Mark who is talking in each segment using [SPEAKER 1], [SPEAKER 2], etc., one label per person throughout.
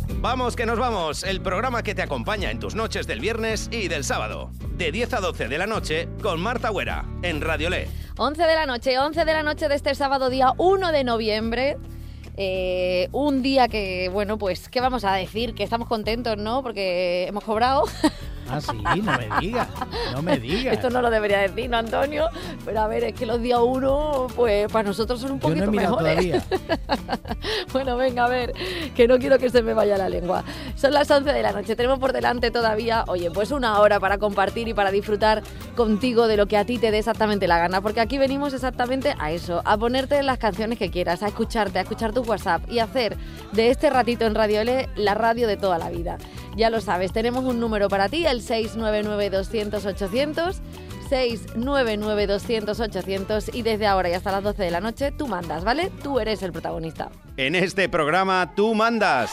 [SPEAKER 1] Vamos que nos vamos, el programa que te acompaña en tus noches del viernes y del sábado. De 10 a 12 de la noche con Marta Güera, en Radiolé.
[SPEAKER 2] 11 de la noche de este sábado, día 1 de noviembre. Un día que, bueno, pues, ¿qué vamos a decir? Que estamos contentos, ¿no? Porque hemos cobrado.
[SPEAKER 3] Ah, sí, no me digas.
[SPEAKER 2] Esto no lo debería decir, ¿no, Antonio? Pero a ver, es que los días 1, pues para nosotros son un poquito
[SPEAKER 3] Yo no he mirado
[SPEAKER 2] mejores.
[SPEAKER 3] todavía.
[SPEAKER 2] Bueno, venga, a ver, que no quiero que se me vaya la lengua. Son las 11 de la noche, tenemos por delante todavía, oye, pues una hora para compartir y para disfrutar contigo de lo que a ti te dé exactamente la gana, porque aquí venimos exactamente a eso, a ponerte las canciones que quieras, a escucharte, a escuchar tu WhatsApp y hacer de este ratito en Radio L la radio de toda la vida. Ya lo sabes, tenemos un número para ti, el 699-200-800, 699-200-800, y desde ahora y hasta las 12 de la noche tú mandas, ¿vale? Tú eres el protagonista.
[SPEAKER 1] En este programa tú mandas.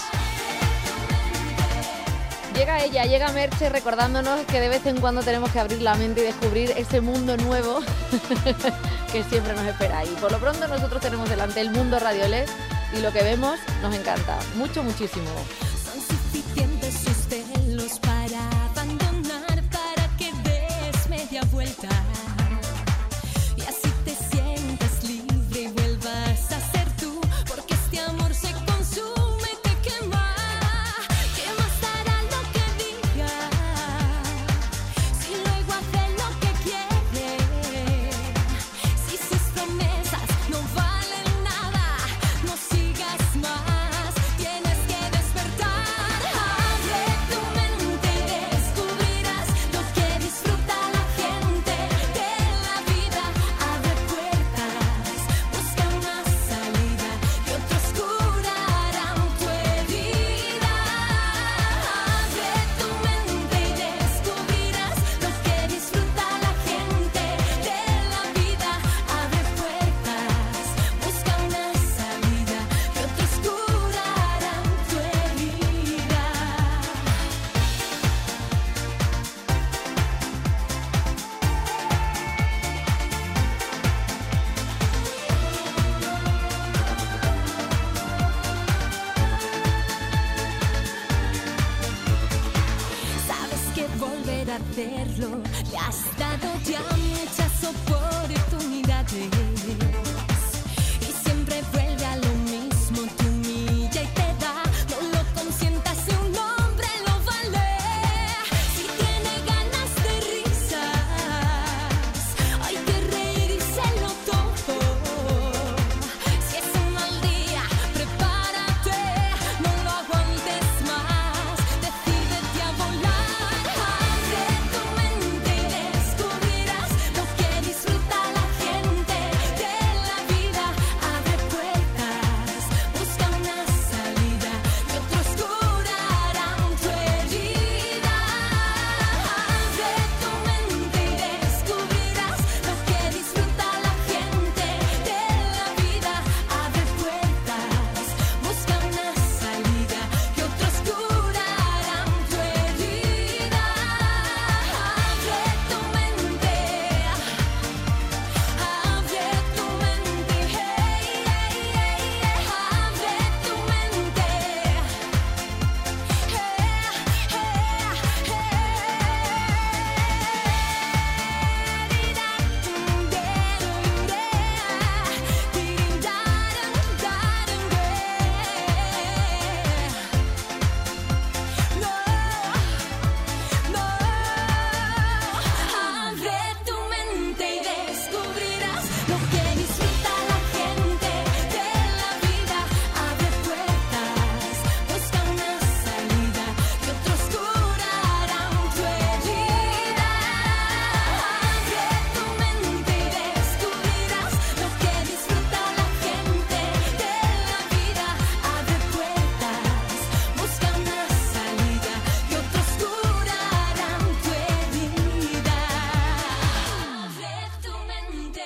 [SPEAKER 2] Llega ella, llega Merche recordándonos que de vez en cuando tenemos que abrir la mente y descubrir ese mundo nuevo que siempre nos espera ahí. Por lo pronto nosotros tenemos delante el mundo Radiolé y lo que vemos nos encanta, mucho, muchísimo.
[SPEAKER 4] Son suficientes sus celos para abandonar, para que des media vuelta y así te sientas libre y vuelvas a ser tú, porque este amor se consume y te quema. ¿Qué más dará lo que diga si luego hace lo que quiere? Si sus promesas no valen nada, no sigas más, tienes que despertar. Abre tu mente y descubrirás lo que disfruta la gente de la vida. Abre puertas, busca una salida y otros curarán tu herida. Abre tu mente y descubrirás lo que disfruta la gente de la vida. Abre puertas, busca una salida y otros curarán tu herida. Sabes que volver a hacerlo le has dado ya muchas oportunidades y siempre vuelve a lo mismo, te humilla y te da. No lo consientas si un hombre lo vale. Si tiene ganas de risas, hay que reírselo todo. Si es un mal día, prepárate, no lo aguantes más, decídete a volar. Abre tu mente y descubrirás lo que disfruta la gente de la vida. Abre puertas, busca una salida y otros curarán tu herida. Abre tu mente y descubrirás lo que disfruta la gente de la vida. Abre puertas, busca una salida y otros curarán tu herida. Abre tu mente, abre tu mente y descubrirás lo que disfruta la gente de la vida. Abre puertas, busca una salida y otros curarán tu herida. Abre tu mente y descubrirás lo que disfruta la gente de la vida. Abre puertas, busca una salida y otros curarán tu herida. Abre tu mente.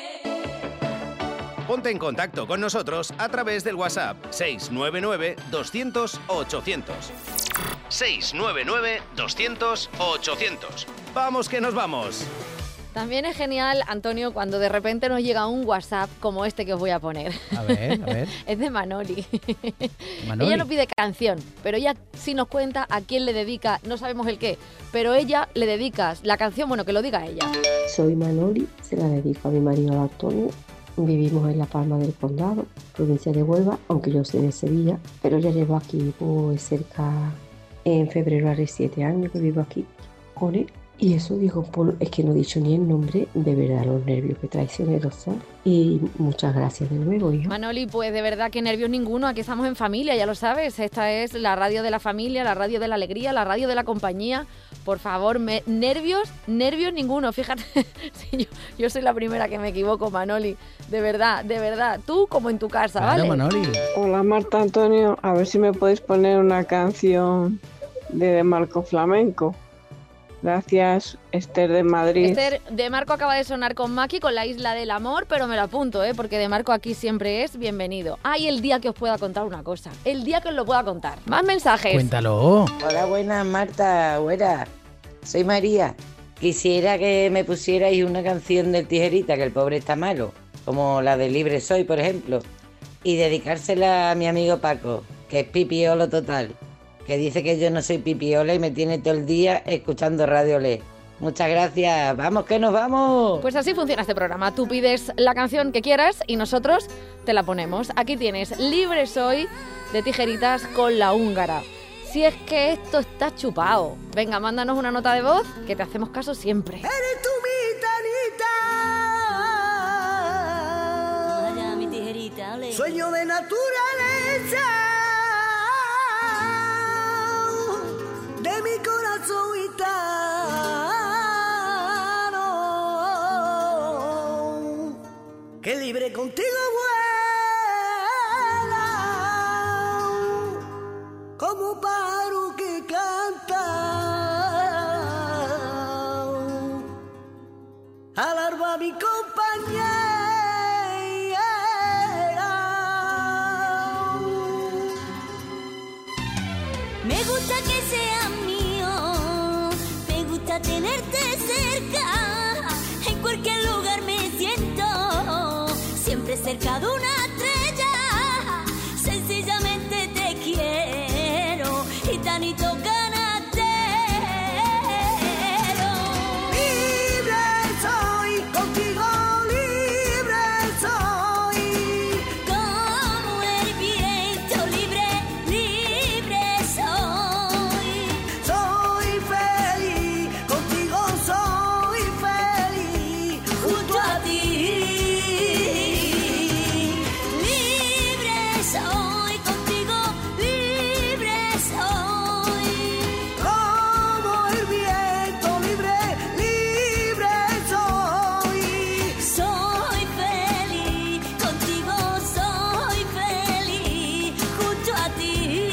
[SPEAKER 1] Ponte en contacto con nosotros a través del WhatsApp 699-200-800. 699-200-800. ¡Vamos que nos vamos!
[SPEAKER 2] También es genial, Antonio, cuando de repente nos llega un WhatsApp como este que os voy a poner.
[SPEAKER 3] A ver.
[SPEAKER 2] Es de Manoli.
[SPEAKER 3] Manoli.
[SPEAKER 2] Ella no pide canción, pero ella sí nos cuenta a quién le dedica, no sabemos el qué, pero ella le dedica la canción, bueno, que lo diga ella.
[SPEAKER 5] Soy Manoli, se la dedico a mi marido Antonio. Vivimos en La Palma del Condado, provincia de Huelva, aunque yo soy de Sevilla, pero ya llevo aquí pues cerca, en febrero haré 7 años que vivo aquí con él. Y eso digo, es que no he dicho ni el nombre, de verdad los nervios que traicioneros son. Y muchas gracias de nuevo, hijo.
[SPEAKER 2] Manoli, pues de verdad que nervios ninguno, aquí estamos en familia, ya lo sabes, esta es la radio de la familia, la radio de la alegría, la radio de la compañía. Por favor, nervios ninguno, fíjate, sí, yo soy la primera que me equivoco, Manoli, de verdad, tú como en tu casa,
[SPEAKER 3] Claro,
[SPEAKER 2] ¿vale?
[SPEAKER 3] Manoli.
[SPEAKER 6] Hola Marta, Antonio, a ver si me podéis poner una canción de Marco Flamenco. Gracias, Esther de Madrid.
[SPEAKER 2] Esther, de Marco acaba de sonar con Maki, con La Isla del Amor, pero me lo apunto, porque de Marco aquí siempre es bienvenido. Ay, el día que os pueda contar una cosa, el día que os lo pueda contar. Más mensajes.
[SPEAKER 3] Cuéntalo.
[SPEAKER 7] Hola, buenas, Marta, buenas. Soy María. Quisiera que me pusierais una canción del Tijerita, que el pobre está malo, como la de Libre Soy, por ejemplo, y dedicársela a mi amigo Paco, que es pipiolo total, que dice que yo no soy pipiola y me tiene todo el día escuchando Radio Le. Muchas gracias. ¡Vamos, que nos vamos!
[SPEAKER 2] Pues así funciona este programa. Tú pides la canción que quieras y nosotros te la ponemos. Aquí tienes Libre Soy de Tijeritas con La Húngara. Si es que esto está chupado. Venga, mándanos una nota de voz que te hacemos caso siempre.
[SPEAKER 8] Eres tú mi tanita.
[SPEAKER 4] Vaya, mi tijerita, ole.
[SPEAKER 8] Sueño de naturaleza. De mi corazón gitano, que libre contigo vuela, como pájaro que canta, al alba mi compañera.
[SPEAKER 4] Me gusta que sea mío, me gusta tenerte cerca, en cualquier lugar me siento, siempre cerca de una estrella, sencillamente te quiero, gitanito canastero.
[SPEAKER 8] Libre soy, contigo libre soy,
[SPEAKER 4] Como el viento libre, libre soy.
[SPEAKER 8] soy feliz, contigo soy feliz,
[SPEAKER 4] Junto a ti, libre soy, contigo libre soy.
[SPEAKER 8] como el viento libre, libre soy.
[SPEAKER 4] Soy feliz, contigo soy feliz, junto a ti.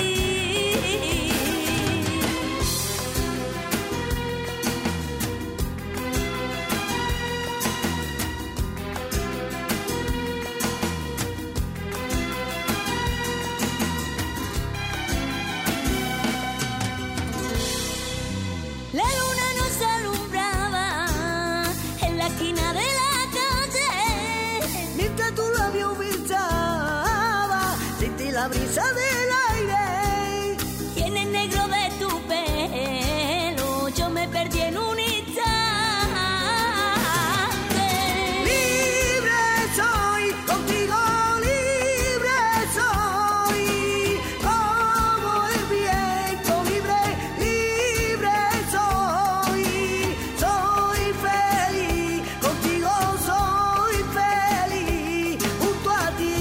[SPEAKER 4] La luna nos alumbraba en la esquina de la calle.
[SPEAKER 8] Mientras tu labio besaba, sentí la brisa del aire.
[SPEAKER 4] Y en el negro de tu pelo yo me perdí en un instante.
[SPEAKER 8] Libre soy, contigo libre soy, como el viento libre, libre soy. Soy feliz, contigo soy feliz, junto a ti.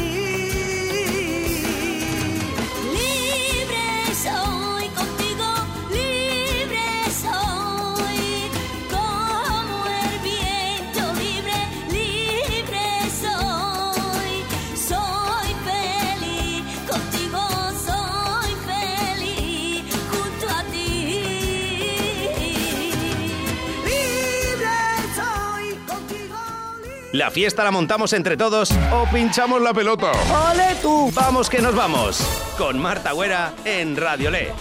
[SPEAKER 4] Libre soy, contigo libre soy. Como el viento libre, libre soy. Soy feliz, contigo soy feliz, junto a ti.
[SPEAKER 8] Libre soy, contigo libre.
[SPEAKER 1] La fiesta la montamos entre todos o pinchamos la pelota.
[SPEAKER 8] ¡Ole tú!
[SPEAKER 1] Vamos que nos vamos. Con Marta Güera en Radio Le.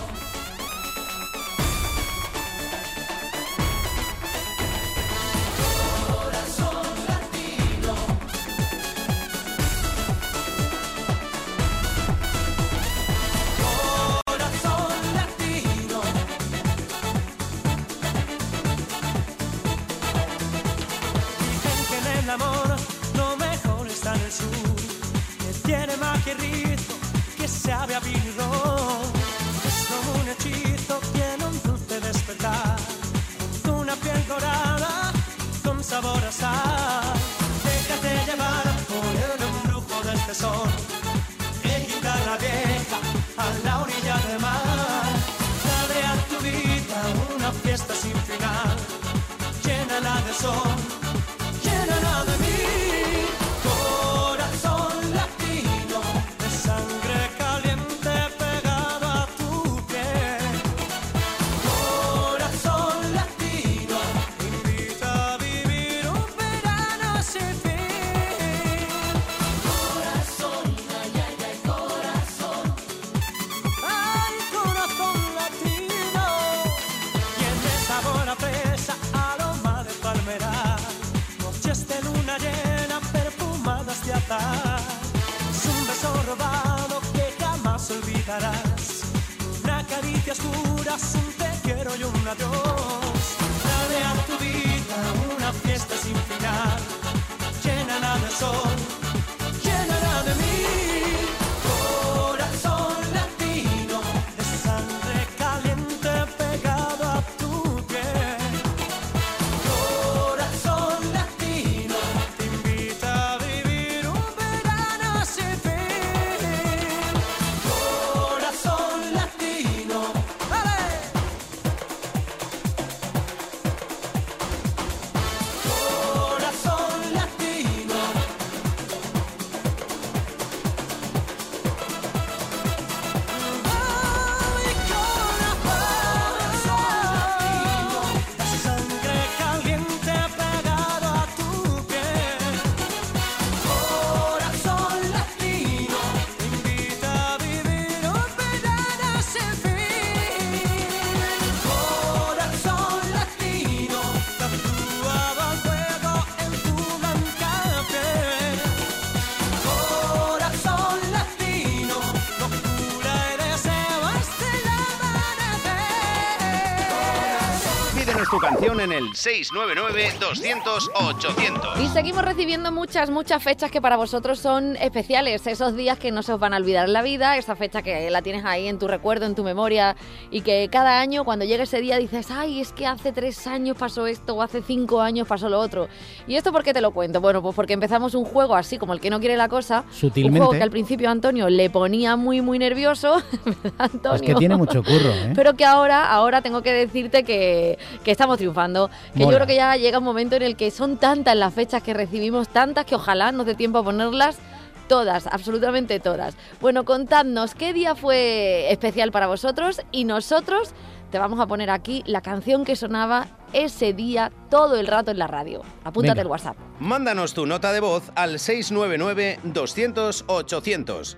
[SPEAKER 9] suspiro. Es como un hechizo, tiene un dulce despertar. Una piel dorada con sabor a sal. Déjate llevar por el embrujo del tesoro. En guitarra vieja a la orilla del mar. Dale a tu vida una fiesta sin final. Llénala de sol, llénala de mí. Corazón latino, de sangre caliente pegado a tu piel. Corazón latino, invita a vivir un verano sin fin. Corazón, ay, ay, ay, corazón. Ay, corazón latino. Tiene sabor a fresa, aroma de palmera. Noches de luna llena, perfumadas de azahar. Es un beso robado que jamás olvidarás. Una caricia oscura, un te quiero y un adiós. Dale a tu vida una fiesta sin final. Llénala de sol, llénala de mí. Corazón latino, de sangre caliente pegado a tu piel. Corazón latino, te invita a vivir un verano sin fin. Corazón latino, ¡vale! Corazón latino. Ay, corazón latino, sangre caliente pegado a tu piel. Corazón latino, te invita a vivir un verano sin fin. Corazón latino, tatuado al fuego en tu blanca piel. Corazón latino, locura y deseo hasta el amanecer.
[SPEAKER 1] Pídenos tu canción en el 699-200-800.
[SPEAKER 2] Y seguimos recibiendo muchas fechas que para vosotros son especiales, esos días que no se os van a olvidar en la vida, esa fecha que la tienes ahí en tu recuerdo, en tu memoria, y que cada año cuando llega ese día dices, ay, es que hace 3 años pasó esto o hace 5 años pasó lo otro. ¿Y esto por qué te lo cuento? Bueno, pues porque empezamos un juego así como el que no quiere la cosa,
[SPEAKER 3] Sutilmente.
[SPEAKER 2] un juego que al principio a Antonio le ponía muy nervioso, ¿verdad, Antonio?
[SPEAKER 3] Es que tiene mucho curro, ¿eh?
[SPEAKER 2] Pero que ahora tengo que decirte que estamos triunfando, que
[SPEAKER 3] Mola.
[SPEAKER 2] yo creo que ya llega un momento en el que son tantas las fechas que recibimos, tantas que ojalá nos dé tiempo a ponerlas todas, absolutamente todas. Bueno, contadnos qué día fue especial para vosotros y nosotros te vamos a poner aquí la canción que sonaba ese día todo el rato en la radio. Apúntate
[SPEAKER 3] Venga.
[SPEAKER 2] el WhatsApp.
[SPEAKER 1] Mándanos tu nota de voz al 699-200-800.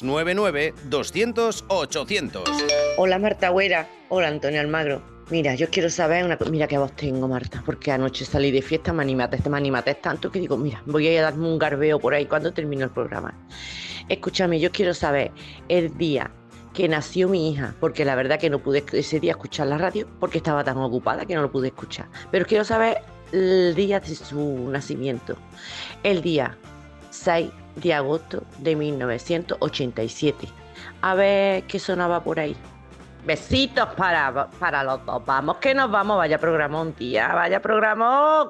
[SPEAKER 1] 699-200-800.
[SPEAKER 10] Hola Marta Güera, hola Antonio Almagro. Mira, yo quiero saber una cosa. Mira qué voz tengo, Marta, porque anoche salí de fiesta, me animaste tanto que digo, mira, voy a darme un garbeo por ahí cuando termine el programa. Escúchame, yo quiero saber el día que nació mi hija, porque la verdad que no pude ese día escuchar la radio porque estaba tan ocupada que no lo pude escuchar. Pero quiero saber el día de su nacimiento, el día 6 de agosto de 1987. A ver qué sonaba por ahí. Besitos para los dos. Vamos que nos vamos. Vaya programón, tía. Vaya programón.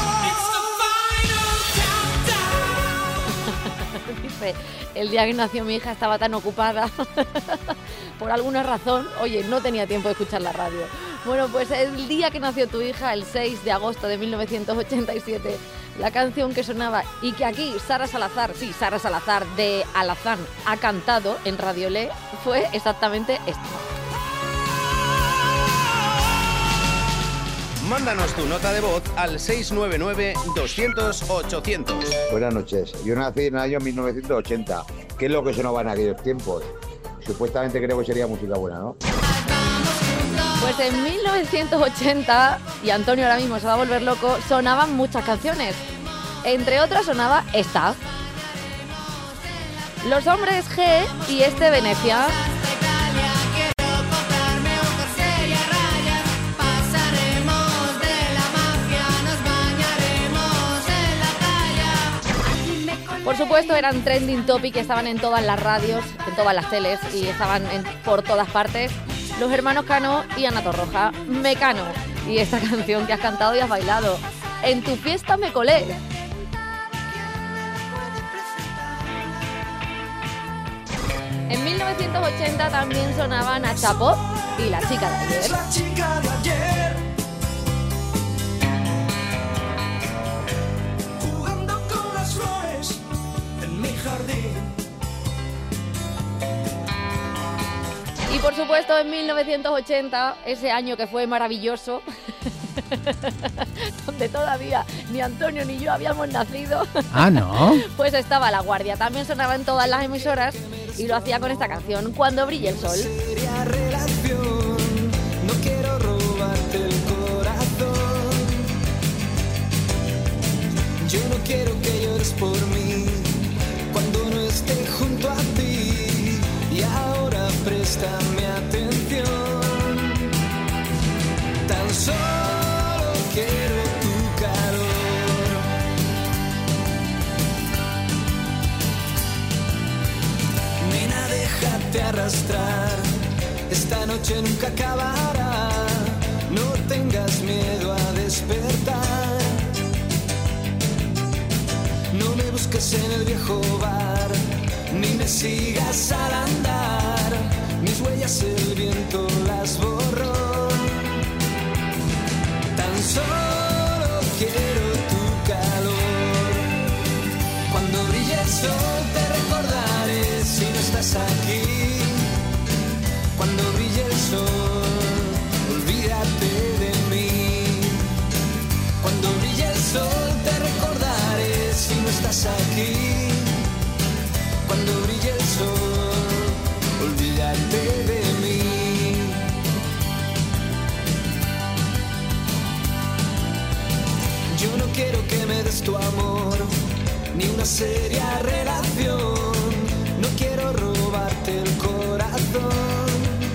[SPEAKER 2] Dice, el día que nació mi hija estaba tan ocupada por alguna razón, oye, no tenía tiempo de escuchar la radio. Bueno, pues el día que nació tu hija, el 6 de agosto de 1987, la canción que sonaba y que aquí Sara Salazar de Alazán ha cantado en Radio Le fue exactamente esta.
[SPEAKER 1] Mándanos tu nota de voz al 699-200-800.
[SPEAKER 11] Buenas noches. Yo nací en el año 1980. ¿Qué es lo que sonaba en aquellos tiempos? Supuestamente creo que sería música buena, ¿no?
[SPEAKER 2] Pues en 1980, y Antonio ahora mismo se va a volver loco, sonaban muchas canciones. Entre otras sonaba esta. Los Hombres G y este Venecia. Por supuesto eran trending topic, estaban en todas las radios, en todas las teles y estaban por todas partes. Los hermanos Cano y Ana Torroja, Mecano. Y esta canción que has cantado y has bailado. En tu fiesta me colé. En 1980 también sonaban Nacha Pop y La chica de ayer.
[SPEAKER 9] La chica de ayer, jugando con las flores en mi jardín.
[SPEAKER 2] Y por supuesto en 1980, ese año que fue maravilloso, donde todavía ni Antonio ni yo habíamos nacido.
[SPEAKER 3] Ah, ¿no?
[SPEAKER 2] Pues estaba La Guardia, también sonaba en todas las emisoras y lo hacía con esta canción, Cuando brille el sol.
[SPEAKER 9] Seria relación, no quiero robarte el corazón. Yo no quiero que llores por mí cuando no esté junto a ti. Y ahora préstame atención. Tan solo quiero tu calor. Nena, déjate arrastrar. Esta noche nunca acabará. No tengas miedo a despertar. No me busques en el viejo bar, ni me sigas al andar. Mis huellas el viento las borró. Tan solo quiero tu calor. Cuando brille el sol te recordaré si no estás aquí. Cuando brille el sol, olvídate de mí. Cuando brille el sol te recordaré si no estás aquí. Cuando brille el sol, olvídate de mí. Yo no quiero que me des tu amor, ni una seria relación. No quiero robarte el corazón.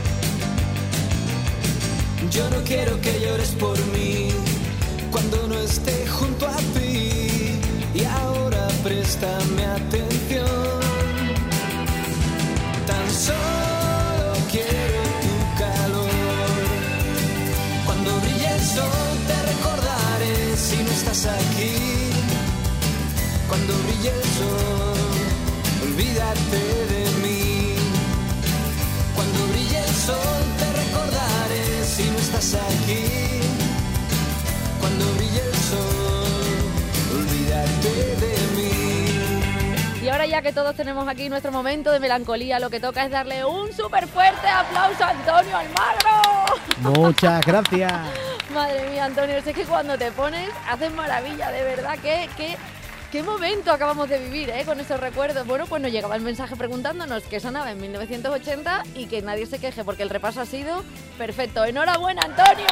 [SPEAKER 9] Yo no quiero que llores por mí cuando no esté junto a ti. Y ahora préstame atención. Tan solo quiero tu calor. Cuando brille el sol te recordaré si no estás aquí. Cuando brille el sol, olvídate de mí. Cuando brille el sol te recordaré si no estás aquí. Cuando brille el sol, olvídate de mí.
[SPEAKER 2] Y ahora ya que todos tenemos aquí nuestro momento de melancolía, lo que toca es darle un súper fuerte aplauso a Antonio Almagro.
[SPEAKER 3] Muchas gracias.
[SPEAKER 2] Madre mía, Antonio, es que cuando te pones haces maravilla, de verdad. ¿Qué momento acabamos de vivir, con esos recuerdos? Bueno, pues nos llegaba el mensaje preguntándonos qué sonaba en 1980 y que nadie se queje porque el repaso ha sido perfecto. ¡Enhorabuena, Antonio!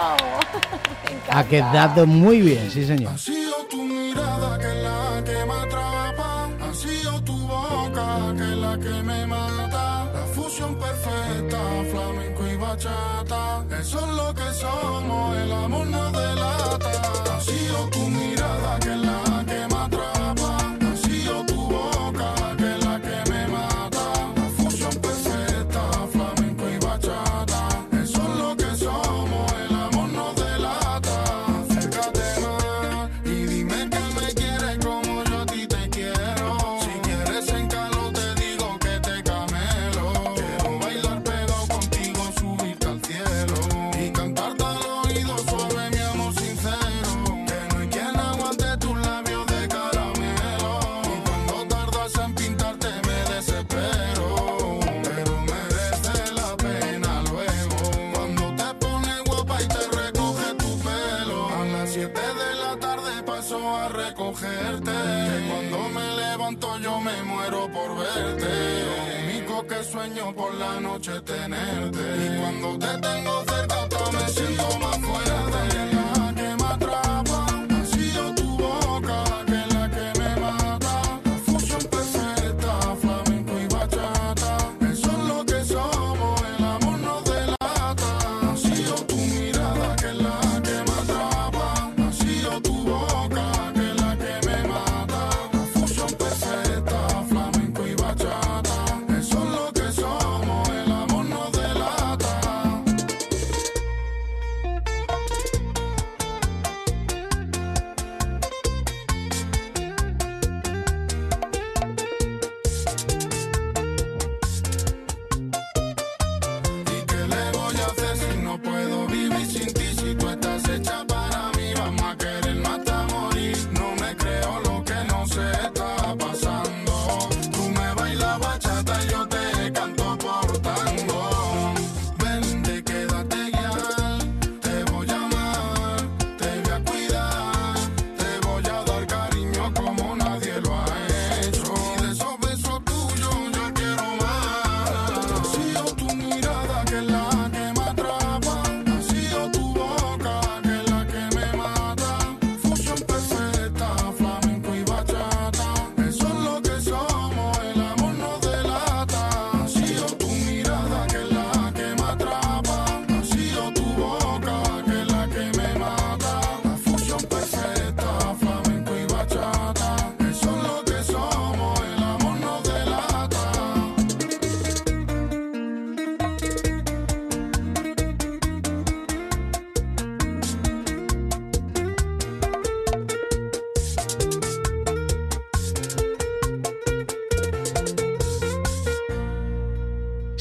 [SPEAKER 2] Me encanta.
[SPEAKER 3] Ha quedado muy bien, sí señor.
[SPEAKER 9] Ha sido tu mirada que es la que me atrapa. Ha sido tu boca que es la que me mata. La fusión perfecta, flamenco y bachata. Eso es lo que somos, el amor nos delata. Ha sido tu mirada que es la que me atrapa. Ha sido tu boca que es la que me mata. La fusión perfecta, flamenco y bachata. Eso es lo que somos, el amor nos delata. Acércate más y dime que me quieres como yo a ti te quiero. Si quieres en calor te digo que te camelo. Quiero bailar pegado contigo, subirte al cielo y cantarte al oído suave mi amor sincero. Que no hay quien aguante tus labios de caramelo. Y cuando tardas en pintarte me desespero. Pero merece la pena luego cuando te pones guapa y te recoge tu pelo. A las 7 de la tarde paso a recogerte. Que cuando me levanto yo me muero por verte. Lo único que sueño por la noche tenerte. Y cuando te tengo cerca hasta me siento más fuerte. La que me atrapa ha sido tu boca que es la que me mata. La fusión perfecta, flamenco y bachata. Eso es lo que somos, el amor nos delata. Ha sido tu mirada que es la que me atrapa. Ha sido tu boca que es la que me mata. La fusión perfecta,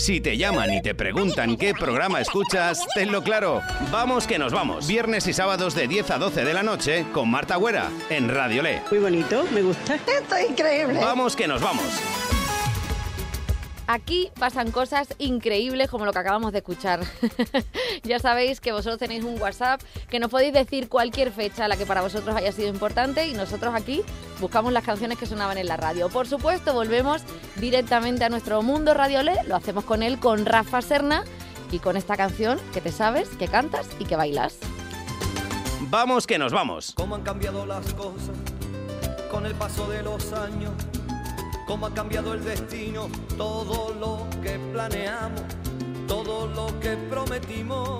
[SPEAKER 1] Si te llaman y te preguntan qué programa escuchas, tenlo claro. Vamos que nos vamos. Viernes y sábados de 10 a 12 de la noche con Marta Güera en Radio Le.
[SPEAKER 12] Muy bonito, me gusta.
[SPEAKER 13] Esto es increíble.
[SPEAKER 1] Vamos que nos vamos.
[SPEAKER 2] Aquí pasan cosas increíbles como lo que acabamos de escuchar. Ya sabéis que vosotros tenéis un WhatsApp, que nos podéis decir cualquier fecha a la que para vosotros haya sido importante y nosotros aquí buscamos las canciones que sonaban en la radio. Por supuesto, volvemos directamente a nuestro mundo Radio Le, lo hacemos con él, con Rafa Serna y con esta canción que te sabes, que cantas y que bailas.
[SPEAKER 1] Vamos que nos vamos.
[SPEAKER 9] Cómo han cambiado las cosas con el paso de los años. Cómo ha cambiado el destino, todo lo que planeamos, todo lo que prometimos.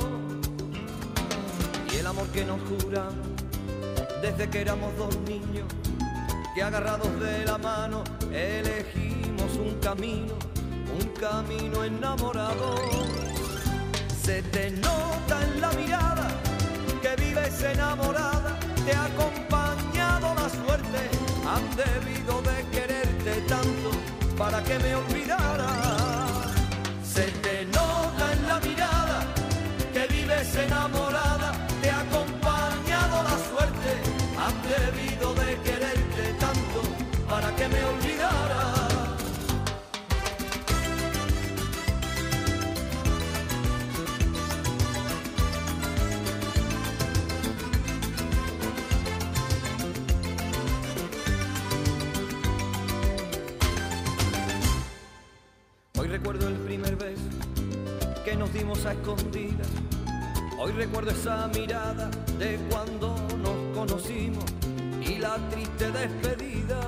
[SPEAKER 9] Y el amor que nos juramos desde que éramos dos niños, que agarrados de la mano elegimos un camino enamorado. Se te nota en la mirada que vives enamorada, te ha acompañado la suerte, han debido de quererte tanto para que me olvidara. Se te nota en la mirada que vives enamorada, te ha acompañado la suerte, han debido de quererte tanto para que me olvidara. Hoy recuerdo el primer beso que nos dimos a escondidas. Hoy recuerdo esa mirada de cuando nos conocimos y la triste despedida.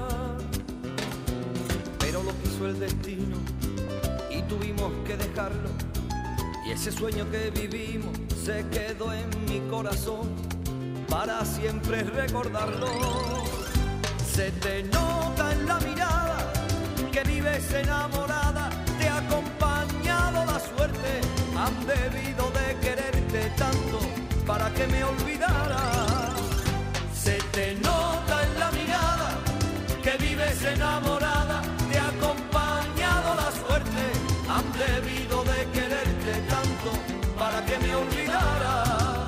[SPEAKER 9] Pero lo quiso el destino y tuvimos que dejarlo. Y ese sueño que vivimos se quedó en mi corazón para siempre recordarlo. Se te nota en la mirada que vives enamorada, te ha acompañado la suerte, han debido de quererte tanto para que me olvidara. Se te nota en la mirada que vives enamorada, te ha acompañado la suerte, han debido de quererte tanto para que me olvidara.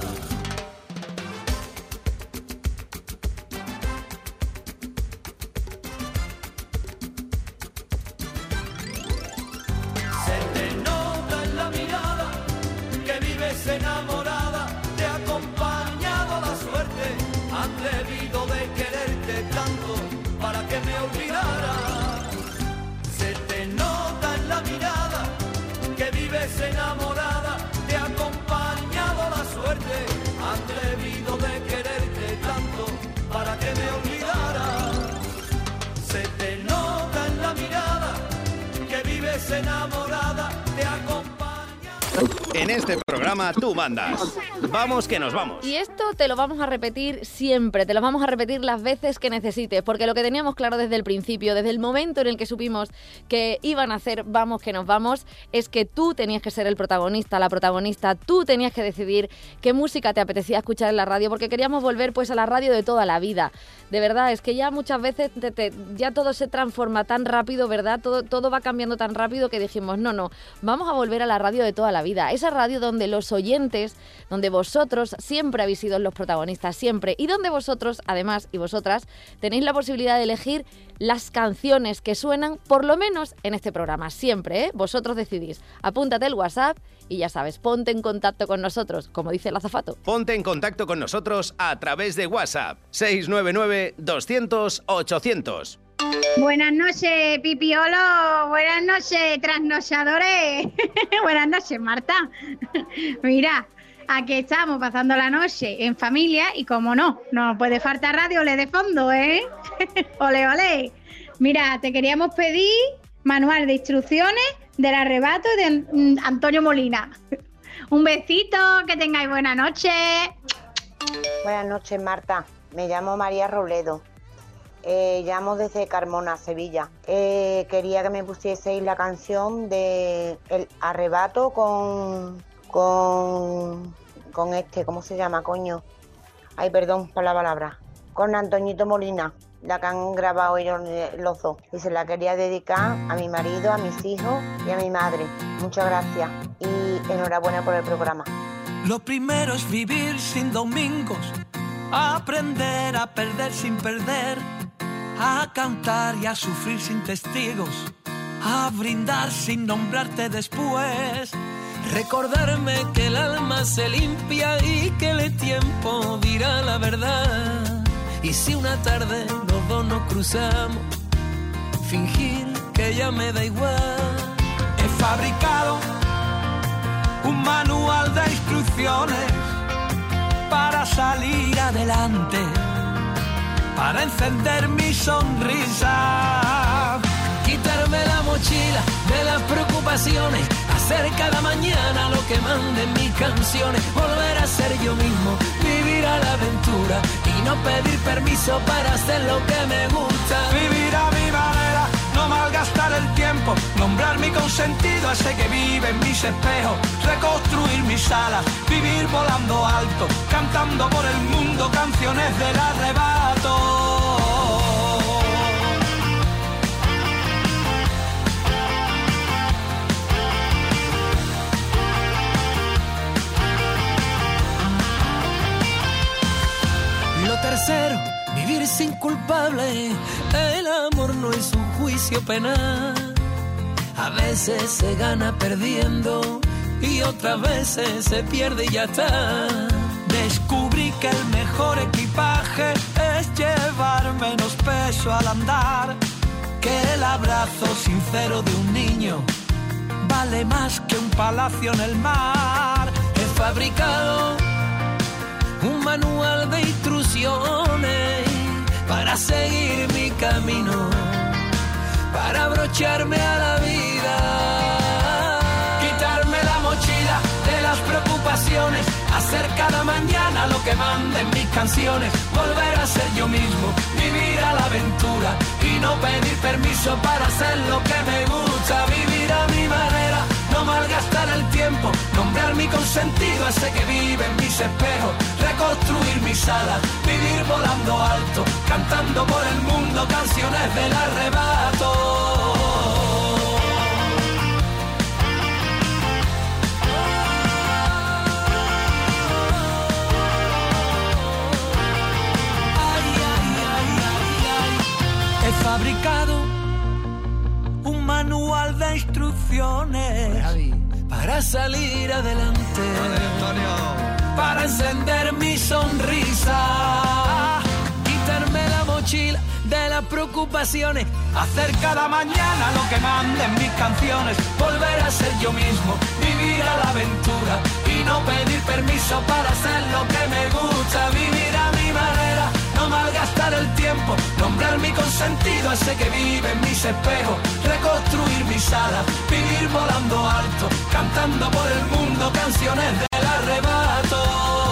[SPEAKER 9] Enamorada, te ha acompañado la suerte, han debido de quererte tanto para que me olvidara. Se te nota en la mirada que vives enamorada, te ha acompañado la suerte, han debido de quererte tanto para que me olvidara. Se te nota en la mirada que vives enamorada, te acompaña.
[SPEAKER 1] En este programa tú mandas. Vamos que nos vamos.
[SPEAKER 2] Y esto te lo vamos a repetir siempre, te lo vamos a repetir las veces que necesites, porque lo que teníamos claro desde el principio, desde el momento en el que supimos que iban a hacer Vamos que nos vamos, es que tú tenías que ser el protagonista, la protagonista, tú tenías que decidir qué música te apetecía escuchar en la radio, porque queríamos volver pues a la radio de toda la vida. De verdad, es que ya muchas veces ya todo se transforma tan rápido, ¿verdad? Todo va cambiando tan rápido que dijimos, no, vamos a volver a la radio de toda la vida. Esa radio donde los oyentes, donde vosotros siempre habéis sido los protagonistas, siempre. Y donde vosotros, además, y vosotras, tenéis la posibilidad de elegir las canciones que suenan, por lo menos en este programa. Siempre, ¿eh? Vosotros decidís. Apúntate el WhatsApp y ya sabes, ponte en contacto con nosotros, como dice el azafato.
[SPEAKER 1] Ponte en contacto con nosotros a través de WhatsApp. 699 200 800.
[SPEAKER 14] Buenas noches, Pipiolo. Buenas noches, trasnochadores. Buenas noches, Marta. Mira, aquí estamos pasando la noche en familia y como no puede faltar Radio Le de fondo, ¿eh? Ole, ole. Mira, te queríamos pedir manual de instrucciones del arrebato de Antonio Molina. Un besito, que tengáis buena noche.
[SPEAKER 15] Buenas noches, Marta. Me llamo María Robledo. Llamo desde Carmona, Sevilla. Quería que me pusieseis la canción de El Arrebato con este, ¿cómo se llama, coño? Ay, perdón por la palabra. Con Antoñito Molina. la que han grabado ellos los dos. Y se la quería dedicar a mi marido, a mis hijos y a mi madre. Muchas gracias y enhorabuena por el programa.
[SPEAKER 9] Lo primero es vivir sin domingos, aprender a perder sin perder, a cantar y a sufrir sin testigos, a brindar sin nombrarte después, recordarme que el alma se limpia y que el tiempo dirá la verdad. Y si una tarde los dos nos cruzamos, fingir que ya me da igual. He fabricado un manual de instrucciones para salir adelante, para encender mi sonrisa, quitarme la mochila de las preocupaciones, hacer cada mañana lo que manden mis canciones, volver a ser yo mismo, vivir a la aventura y no pedir permiso para hacer lo que me gusta. Vivir a mi manera, no malgastar el tiempo, nombrar mi consentido a ese que vive en mis espejos, reconstruir mis alas, vivir volando alto, cantando por el mundo canciones del arrebato. Lo tercero, vivir sin culpable. El amor no es un juicio penal. A veces se gana perdiendo y otras veces se pierde y ya está. Descubrí que el mejor equipaje es llevar menos peso al andar, que el abrazo sincero de un niño vale más que un palacio en el mar. He fabricado un manual de instrucciones para seguir mi camino, para abrocharme a la vida, quitarme la mochila de las preocupaciones, hacer cada mañana lo que manden mis canciones, volver a ser yo mismo, vivir a la aventura y no pedir permiso para hacer lo que me gusta. Vivir a mi manera, no malgastar el tiempo, nombrar mi consentido a ese que vive en mis espejos, reconstruir mis alas, vivir volando alto, cantando por el mundo canciones del arrebato. He fabricado un manual de instrucciones para salir adelante, para encender mi sonrisa, quitarme la mochila de las preocupaciones, hacer cada mañana lo que manden mis canciones, volver a ser yo mismo, vivir a la aventura y no pedir permiso para hacer lo que me gusta. Vivir a mi manera, no malgastar el tiempo, nombrar mi consentido a ese que vive en mis espejos, reconstruir mis alas, vivir volando alto, cantando por el mundo canciones del arrebato.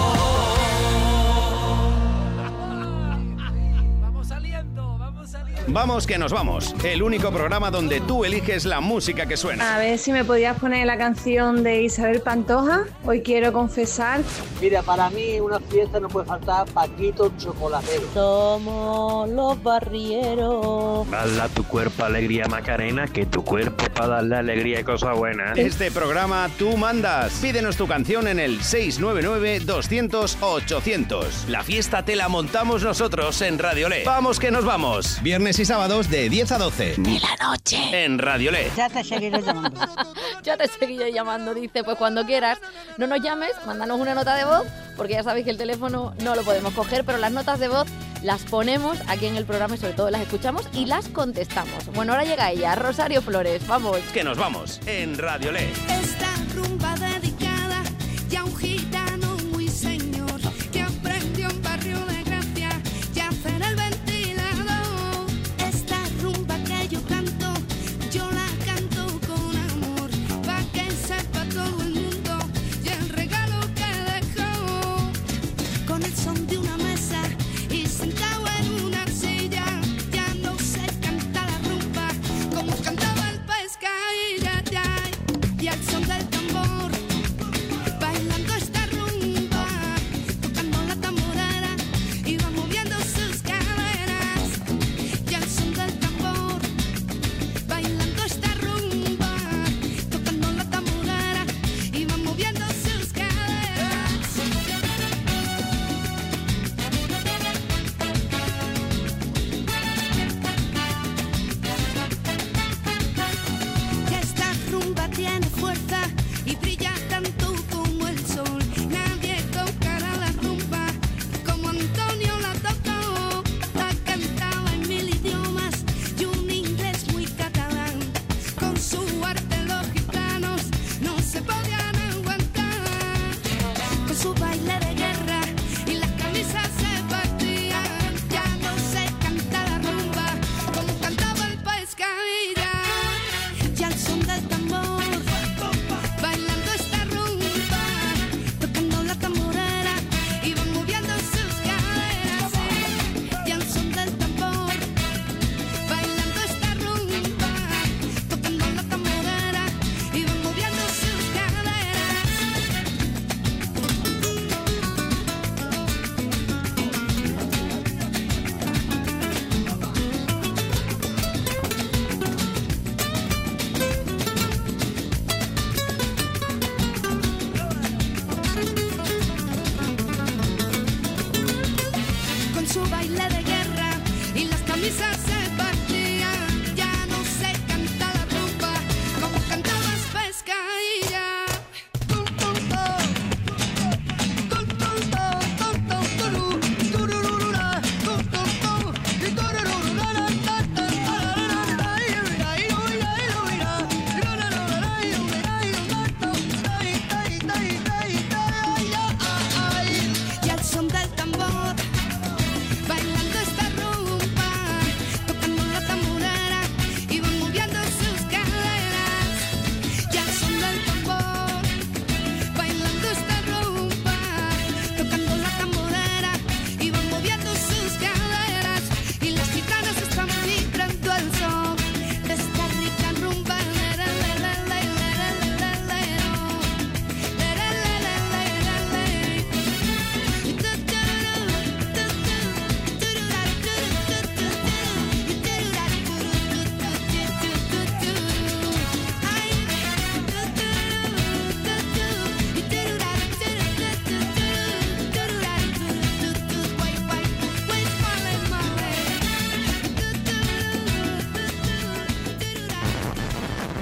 [SPEAKER 1] Vamos que nos vamos. El único programa donde tú eliges la música que suena.
[SPEAKER 12] A ver si me podías poner la canción de Isabel Pantoja. Hoy quiero confesar.
[SPEAKER 13] Mira, para mí en una fiesta no puede faltar Paquito Chocolatero.
[SPEAKER 16] Somos los barrieros.
[SPEAKER 17] Dale a tu cuerpo alegría, Macarena, que tu cuerpo para darle alegría y cosas buenas.
[SPEAKER 1] Este programa tú mandas. Pídenos tu canción en el 699-200-800. La fiesta te la montamos nosotros en Radiolé. Vamos que nos vamos. Viernes y sábados de 10 a 12
[SPEAKER 2] de la noche
[SPEAKER 1] en Radiolé.
[SPEAKER 2] Ya te seguiré llamando. Ya te seguiré llamando, dice. Pues cuando quieras, no nos llames, mándanos una nota de voz, porque ya sabéis que el teléfono no lo podemos coger, pero las notas de voz las ponemos aquí en el programa y sobre todo las escuchamos y las contestamos. Bueno, ahora llega ella, Rosario Flores. Vamos.
[SPEAKER 1] Que nos vamos en Radiolé.
[SPEAKER 4] Esta rumba dedicada ya a un gitano muy señor que aprendió en Barrio de Gracia y a hacer el ventilador. Esta rumba que yo canto, yo la canto con amor, pa' que sepa todo el mundo y el regalo que dejó. Con el son de una mesa y sentado en una silla, ya no se canta la rumba como cantaba el pescadilla, y al son del tambor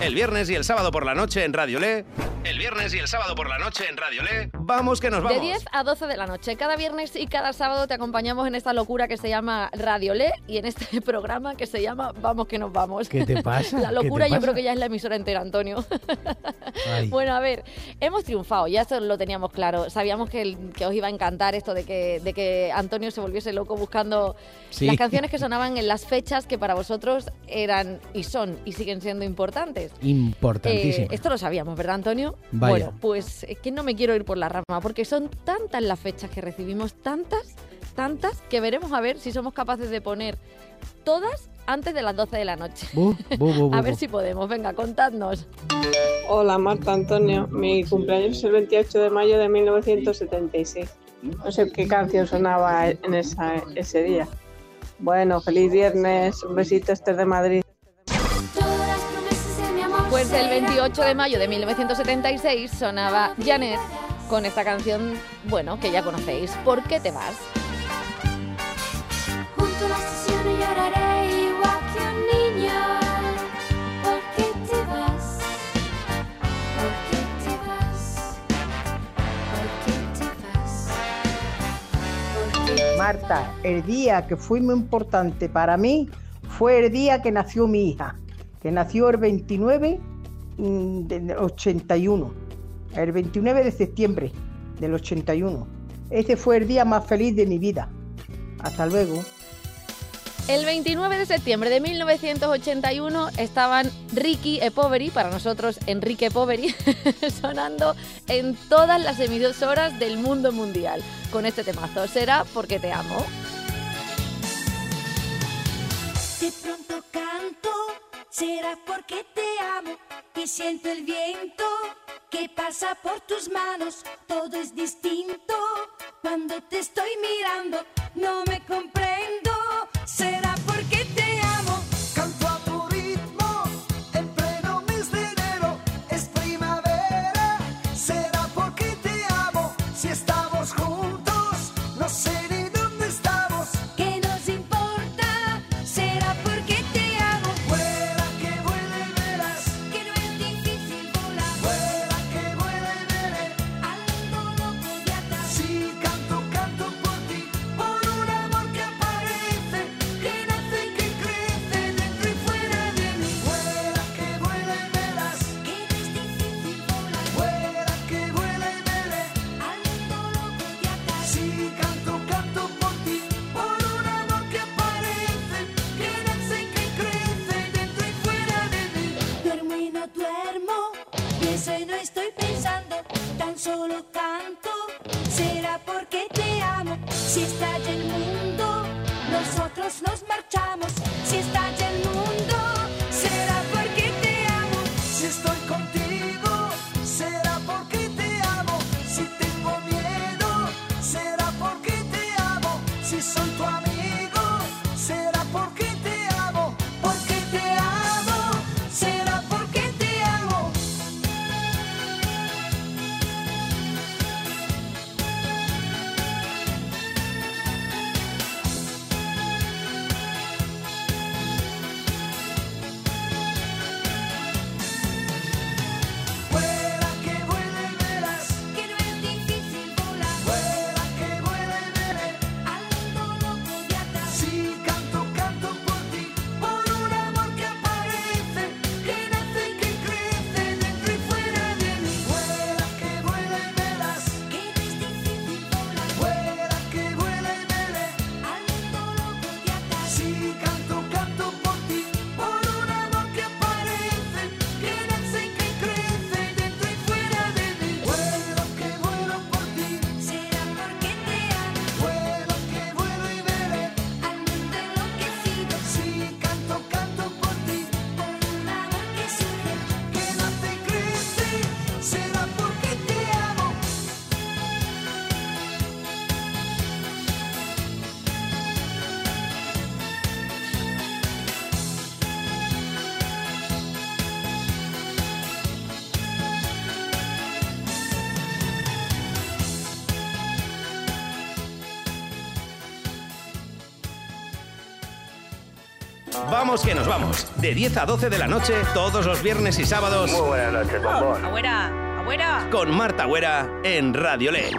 [SPEAKER 1] El viernes y el sábado por la noche en Radio Le. Vamos que nos vamos.
[SPEAKER 2] De 10 a 12 de la noche. Cada viernes y cada sábado te acompañamos en esta locura que se llama Radio Le y en este programa que se llama Vamos que nos vamos.
[SPEAKER 3] ¿Qué te pasa?
[SPEAKER 2] La
[SPEAKER 3] ¿Qué
[SPEAKER 2] locura
[SPEAKER 3] te
[SPEAKER 2] yo
[SPEAKER 3] pasa?
[SPEAKER 2] creo que ya es la emisora entera, Antonio.
[SPEAKER 3] Ay.
[SPEAKER 2] Bueno, a ver, hemos triunfado, ya eso lo teníamos claro. Sabíamos que os iba a encantar esto de que Antonio se volviese loco buscando
[SPEAKER 3] Sí.
[SPEAKER 2] las canciones que sonaban en las fechas que para vosotros eran y son y siguen siendo importantes.
[SPEAKER 3] Importantísimo.
[SPEAKER 2] Esto lo sabíamos, ¿verdad, Antonio?
[SPEAKER 3] Vaya.
[SPEAKER 2] Bueno, pues es que no me quiero ir por la rama, porque son tantas las fechas que recibimos, tantas, que veremos a ver si somos capaces de poner todas antes de las 12 de la noche. A ver si podemos. Venga, contadnos.
[SPEAKER 6] Hola Marta, Antonio. Mi cumpleaños es el 28 de mayo de 1976. No sé qué canción sonaba en ese día. Bueno, feliz viernes. Un besito, Esther de Madrid.
[SPEAKER 2] Pues el 28 de mayo de 1976 sonaba Janet con esta canción, bueno, que ya conocéis. ¿Por qué te vas?
[SPEAKER 4] Junto a la estación lloraré igual que un niño. ¿Por qué te vas? ¿Por qué te vas? ¿Por qué te vas?
[SPEAKER 18] Marta, el día que fue muy importante para mí fue el día que nació mi hija, que nació el 29 del 81, el 29 de septiembre del 81. Ese fue el día más feliz de mi vida. Hasta luego.
[SPEAKER 2] El 29 de septiembre de 1981 estaban Ricky e Poveri, para nosotros Enrique Poveri, sonando en todas las emisoras del mundo mundial con este temazo. Será porque te amo.
[SPEAKER 4] De pronto canto, será porque te amo y siento el viento que pasa por tus manos. Todo es distinto cuando te estoy mirando. No me comprendo, será porque te amo.
[SPEAKER 9] Canto a tu ritmo en pleno mes de enero. Es primavera, será porque te amo. Si estamos juntos, no sé ni dónde estamos.
[SPEAKER 4] ¿Qué nos importa? Será porque te amo.
[SPEAKER 9] Vuela que vuela y verás
[SPEAKER 4] Que no es difícil volar.
[SPEAKER 9] Vuela que vuela y veré.
[SPEAKER 4] Ando loco de atrás.
[SPEAKER 9] Si canto, canto por ti, por un amor que aparece, que nace y que crece dentro y fuera de mí. Vuela que vuela y verás
[SPEAKER 4] Que no es difícil volar.
[SPEAKER 9] Vuela que vuela y veré.
[SPEAKER 4] Ando loco de atrás.
[SPEAKER 9] Si canto, canto por ti, por un amor que aparece, que nace y que crece dentro y fuera de mí.
[SPEAKER 4] Duermo y no duermo, pienso y no estoy pensando, tan solo canto. Será porque te amo. Si estalla el mundo, nosotros nos marchamos. Si estalla el mundo, será porque te amo.
[SPEAKER 9] Si estoy contigo, será porque te amo. Si tengo miedo, será porque te amo. Si soy tu amigo, será porque te amo. Porque te amo, será porque te amo.
[SPEAKER 1] Vamos que nos vamos. De 10 a 12 de la noche, todos los viernes y sábados.
[SPEAKER 17] Muy buenas noches, bombón.
[SPEAKER 19] Agüera, agüera.
[SPEAKER 1] Con Marta Agüera en Radio Le.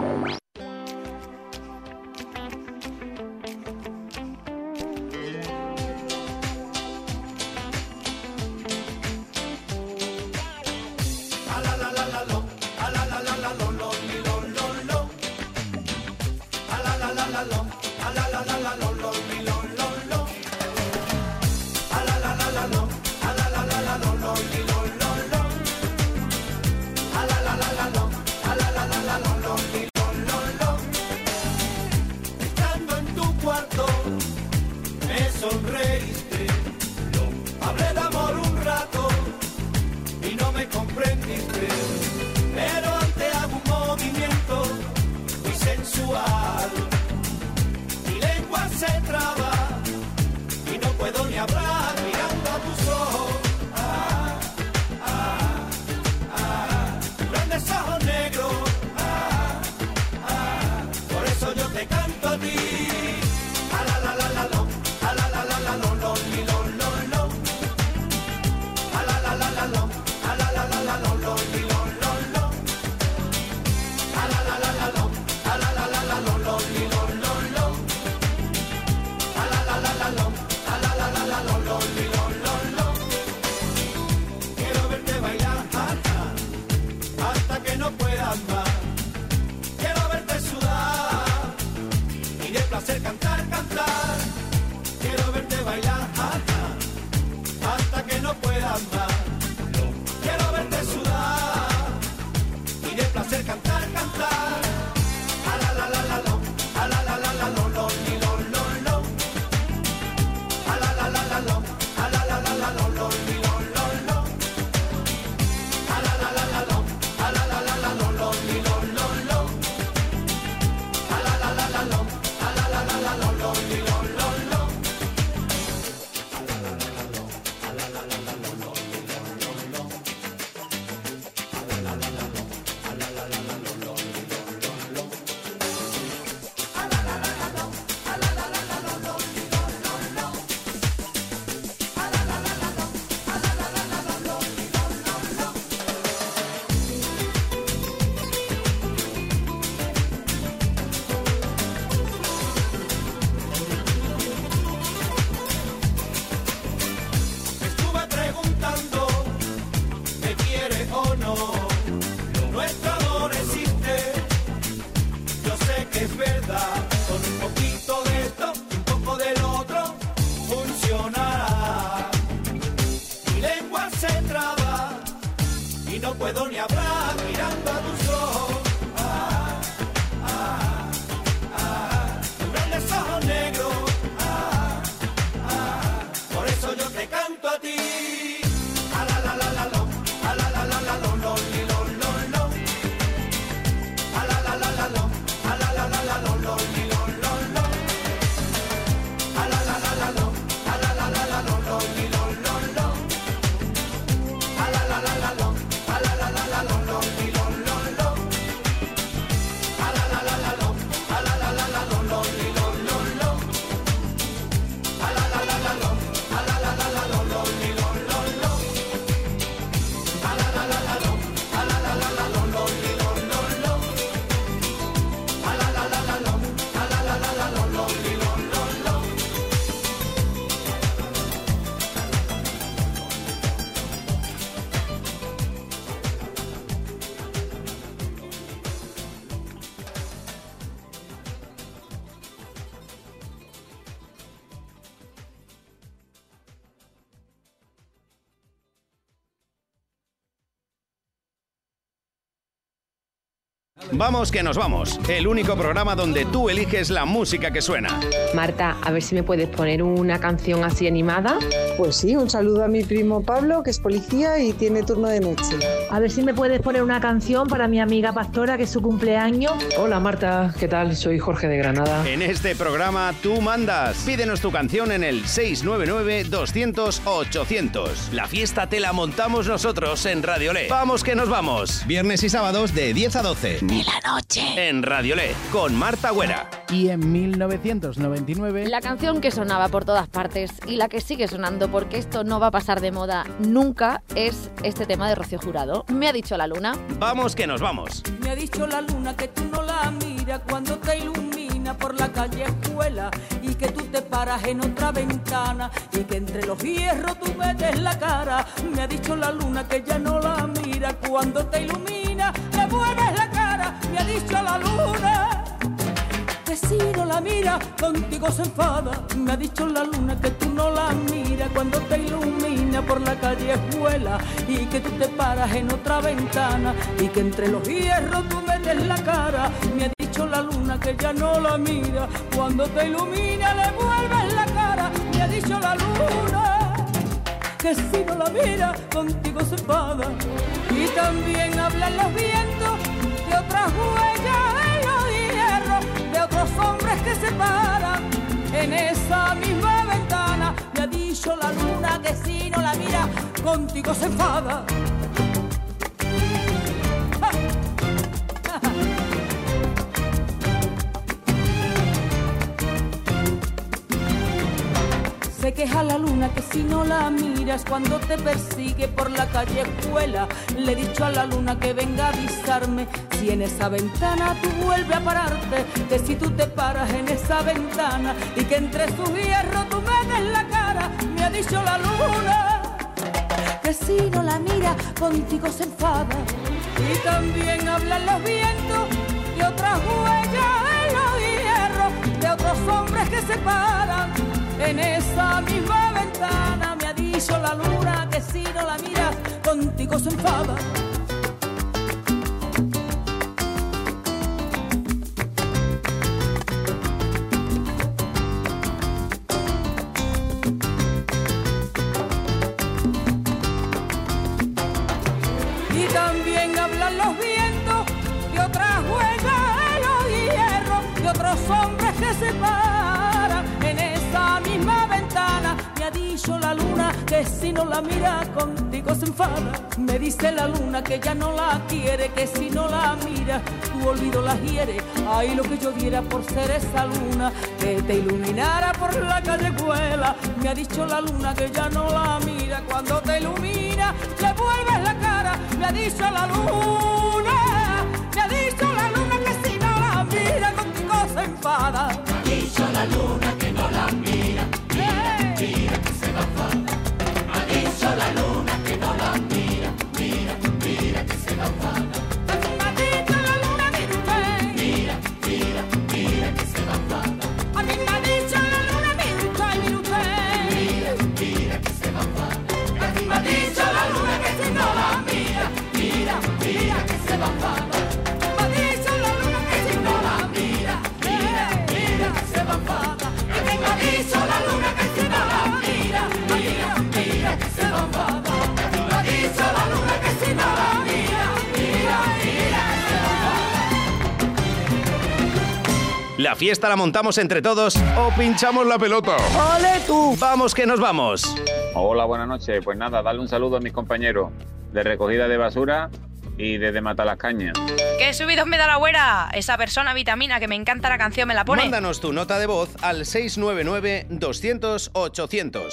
[SPEAKER 9] Estando en tu cuarto, me sonreíste. Hablé de amor un rato y no me comprendiste. Pero ante algún movimiento muy sensual, mi lengua se traba y no puedo ni hablar mirando a tus ojos. Grandes ojos negros. Por eso yo te canto a ti. A la la la la lo, a la la la la lo, lo, li, lo, lo, lo. A la la la la lo, a la la la la lo, lo, li, lo, lo, lo. A la la la la lo, a la la la la lo, lo, li, lo, lo, lo. A la la la la lo, a la la la la lo, lo, li, lo, lo, lo. Quiero verte bailar hasta que no puedas más. Quiero verte sudar y de placer cantar, cantar. Quiero verte bailar hasta que no puedas más. Quiero verte sudar y de placer cantar, cantar. A la la la la lo, a la la la la lo, lo, li, lo, lo, lo. A la la la la lo, a la la la la lo, lo, li, lo, lo, lo. A la la la la lo, a la la la la lo, lo, li, lo, lo, lo. A la la la la lo, a la la la la lo, lo, li, lo, lo, lo. Estuve preguntando, ¿me quiere o no? Nuestro amor existe, yo sé que es verdad. Con un poquito de esto y un poco del otro, funcionará. Mi lengua se traba y no puedo ni hablar mirando a tus ojos. Tus grandes ojos negros. Por eso yo te canto a ti. A la la la la lo, a la la la la lo, lo, li, lo, lo, lo. A la la la la lo, a la la la la lo, lo, li, lo, lo, lo. A la la la la lo, a la la la la lo, lo, li, lo, lo, lo. A la la la la lo, a la la la la lo, lo, li, lo, lo, lo. A la la la la lo, a la la la la lo, lo, li, lo, lo, lo. A la la la la lo, a la la la la lo, lo, li, lo, lo, lo. A la la la la lo, a la la la la lo, lo, li, lo, lo, lo. A la la la la lo, a la la la la lo, lo, li, lo, lo, lo.
[SPEAKER 1] Vamos que nos vamos. El único programa donde tú eliges la música que suena.
[SPEAKER 20] Marta, a ver si me puedes poner una canción así animada.
[SPEAKER 21] Pues sí, un saludo a mi primo Pablo, que es policía y tiene turno de noche.
[SPEAKER 22] A ver si me puedes poner una canción para mi amiga Pastora, que es su cumpleaños.
[SPEAKER 23] Hola Marta, ¿qué tal? Soy Jorge de Granada.
[SPEAKER 1] En este programa tú mandas. Pídenos tu canción en el 699-200-800. La fiesta te la montamos nosotros en Radio Le. Vamos que nos vamos. Viernes y sábados de 10 a 12.
[SPEAKER 2] de la noche.
[SPEAKER 1] En Radiolé, con Marta Güera.
[SPEAKER 3] Y en 1999...
[SPEAKER 2] La canción que sonaba por todas partes y la que sigue sonando, porque esto no va a pasar de moda nunca, es este tema de Rocío Jurado. Me ha dicho la luna.
[SPEAKER 1] Vamos que nos vamos.
[SPEAKER 9] Me ha dicho la luna que tú no la miras cuando te ilumina por la calle escuela y que tú te paras en otra ventana y que entre los hierros tú metes la cara. Me ha dicho la luna que ya no la mira cuando te ilumina, le vuelves la cara. Me ha dicho la luna que si no la mira contigo se enfada. Me ha dicho la luna que tú no la miras cuando te ilumina por la calle escuela y que tú te paras en otra ventana y que entre los hierros tú metes la cara. Me ha dicho la luna que ya no la mira cuando te ilumina, le vuelves la cara. Me ha dicho la luna que si no la mira contigo se enfada. Y también hablan los vientos de otras huellas en los hierros de otros hombres que se paran en esa misma ventana. Me ha dicho la luna que si no la mira contigo se enfada. Se queja la luna que si no la miras cuando te persigue por la calle escuela. Le he dicho a la luna que venga a avisarme si en esa ventana tú vuelves a pararte, que si tú te paras en esa ventana y que entre sus hierros tú metes la cara. Me ha dicho la luna que si no la mira contigo se enfada. Y también hablan los vientos de otras huellas en los hierros de otros hombres que se paran en esa misma ventana. Me ha dicho la luna que si no la miras contigo se enfada. Y también hablan los vientos de otras huellas en los hierros de otros hombres que se paran en esa misma ventana. Me ha dicho la luna que si no la mira contigo se enfada. Me dice la luna que ya no la quiere, que si no la mira tu olvido la hiere. Ay, lo que yo diera por ser esa luna que te iluminara por la calle escuela. Me ha dicho la luna que ya no la mira cuando te ilumina, le vuelves la cara. Me ha dicho la luna, me ha dicho la luna que si no la mira contigo se enfada. Me ha dicho la luna que no la mira, mira, mira que se va a enfadar. Me ha dicho la luna que no la mira, mira, mira que se va a enfadar. Me ha dicho la luna, mira usted, mira, mira, mira que se va a enfadar. A mí me ha dicho la luna, mira usted, mira usted, mira, mira que se va a enfadar. A mí me ha dicho la luna que si no la mira, mira, mira que se va a enfadar. Me ha dicho la luna que si no la mira, mira, mira que se va a enfadar. A mí me ha dicho la luna que si no la mira, mira, mira que se va a enfadar. A mí me ha dicho la luna que si no la mira, mira, mira que se va a enfadar.
[SPEAKER 1] ¿La fiesta la montamos entre todos o pinchamos la pelota?
[SPEAKER 3] ¡Ole tú!
[SPEAKER 1] ¡Vamos que nos vamos!
[SPEAKER 5] Hola, buenas noches. Pues nada, darle un saludo a mis compañeros de recogida de basura y desde Matalascaña.
[SPEAKER 7] ¡Qué subidos me da la güera! Esa persona vitamina que me encanta la canción me la pone.
[SPEAKER 1] Mándanos tu nota de voz al 699-200-800.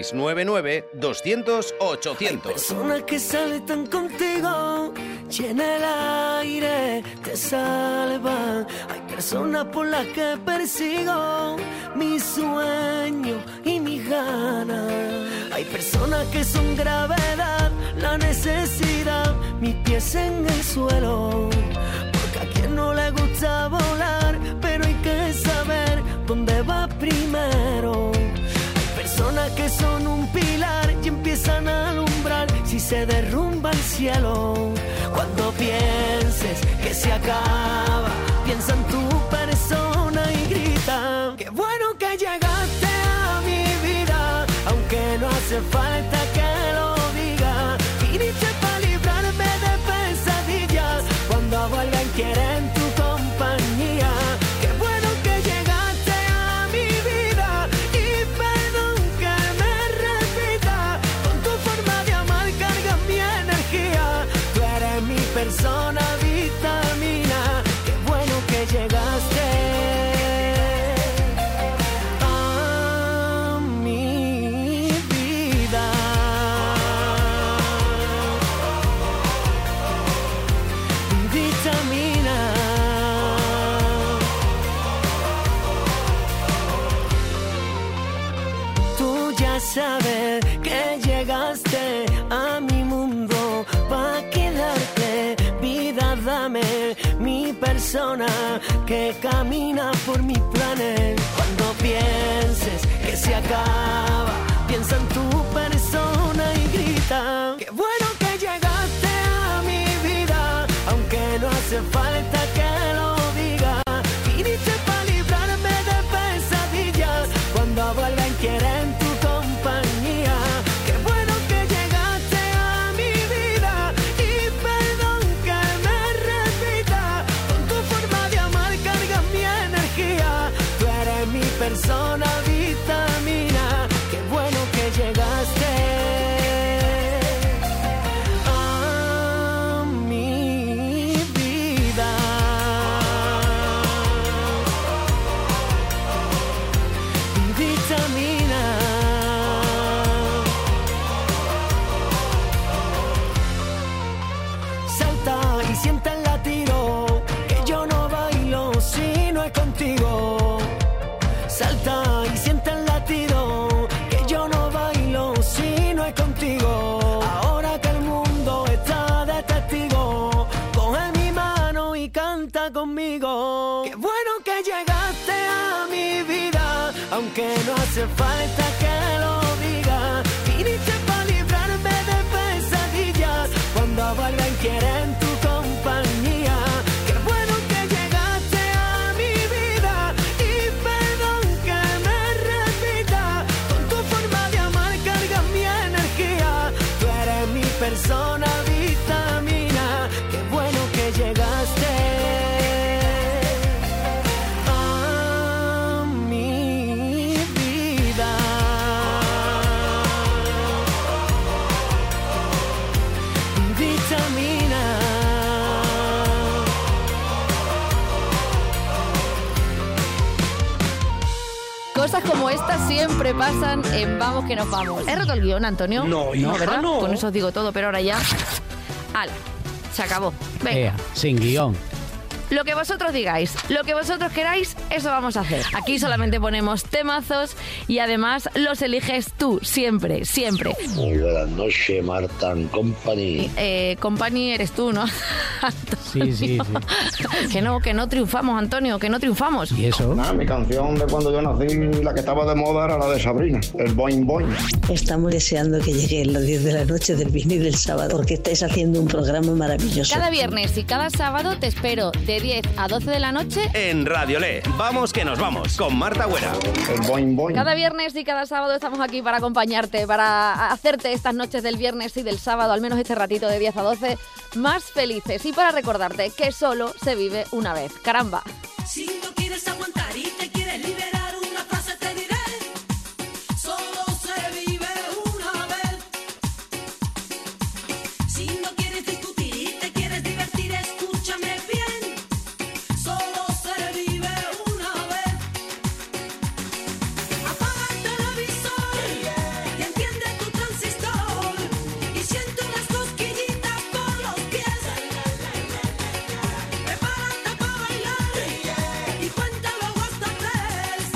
[SPEAKER 1] 699-200-800.
[SPEAKER 8] Personas que saltan contigo, llena el aire, te salvan. Hay personas por las que persigo mi sueño y mis ganas. Hay personas que son gravedad, la necesidad, mis pies en el suelo. Porque a quien no le gusta volar, pero hay que saber dónde va primero. Hay personas que son un pilar y empiezan a alumbrar si se derrumba el cielo. Cuando pienses que se acaba, piensa en tu persona y grita: qué bueno que llegaste a mi vida, aunque no hace falta que lo diga. Viniste para librarme de pesadillas, cuando vuelven quieren tu compañía. Qué bueno que llegaste a mi vida y perdón que me repita. Con tu forma de amar cargas mi energía. Tú eres mi persona vitamina. saber que llegaste a mi mundo pa' quedarte. Vida, dame mi persona que camina por mis planes. Cuando pienses que se acaba, piensa en tu persona y grita. Qué bueno que llegaste a mi vida, aunque no hace falta que lo diga. Viniste para librarme de pesadillas cuando vuelven quieren tu compañía. Qué bueno que llegaste a mi vida y perdón que me repita. Con tu forma de amar cargas mi energía. Tú eres mi persona vitamina. Qué bueno que llegaste a mi vida. Mi vitamina. Salta y siente el latido, que yo no bailo si no es contigo. Salta y siente el latido, que yo no bailo si no es contigo. Ahora que el mundo está de testigo, coge mi mano y canta conmigo. Qué bueno que llegaste a mi vida, aunque no hace falta que lo diga. Viniste para librarme de pesadillas cuando vuelven quieren tu compañía. Qué bueno que llegaste a mi vida y perdón que me repita. Con tu forma de amar cargas mi energía. Tú eres mi persona vitamina. Qué bueno que llegaste a mi vida. Mi vitamina.
[SPEAKER 2] Cosas como estas siempre pasan en Vamos que nos vamos. ¿He roto el guión, Antonio?
[SPEAKER 3] No, hija,
[SPEAKER 2] ¿verdad?
[SPEAKER 3] no.
[SPEAKER 2] Con eso os digo todo, pero ahora ya... ¡Hala! Se acabó. Venga.
[SPEAKER 3] Ea, sin guión.
[SPEAKER 2] Lo que vosotros digáis, lo que vosotros queráis, eso vamos a hacer. Aquí solamente ponemos temazos y además los eliges tú, siempre, siempre.
[SPEAKER 10] Muy buenas noches, Marta and Company.
[SPEAKER 2] Company eres tú, ¿no?
[SPEAKER 3] Sí.
[SPEAKER 2] Que no triunfamos, Antonio, que no triunfamos.
[SPEAKER 3] ¿Y eso?
[SPEAKER 10] Nada, mi canción de cuando yo nací, la que estaba de moda era la de Sabrina, el Boing Boing.
[SPEAKER 11] Estamos deseando que lleguen las 10 de la noche del viernes y del sábado, porque estáis haciendo un programa maravilloso.
[SPEAKER 2] Cada viernes y cada sábado te espero de 10 a 12 de la noche
[SPEAKER 1] En Radio Le, vamos que nos vamos, con Marta Güera.
[SPEAKER 10] El Boing Boing.
[SPEAKER 2] Cada viernes y cada sábado estamos aquí para acompañarte, para hacerte estas noches del viernes y del sábado, al menos este ratito de 10 a 12, más felices. Y para recordarte que solo se vive una vez. ¡Caramba!
[SPEAKER 9] Si no quieres aguantar y te quieres liberar, una frase te diré: solo se vive una vez. Si no quieres discutir y te quieres divertir, escúchame bien: solo se vive una vez. Apaga el televisor y enciende tu transistor y siente unas cosquillitas por los pies. Prepárate para bailar y cuenta luego hasta 3.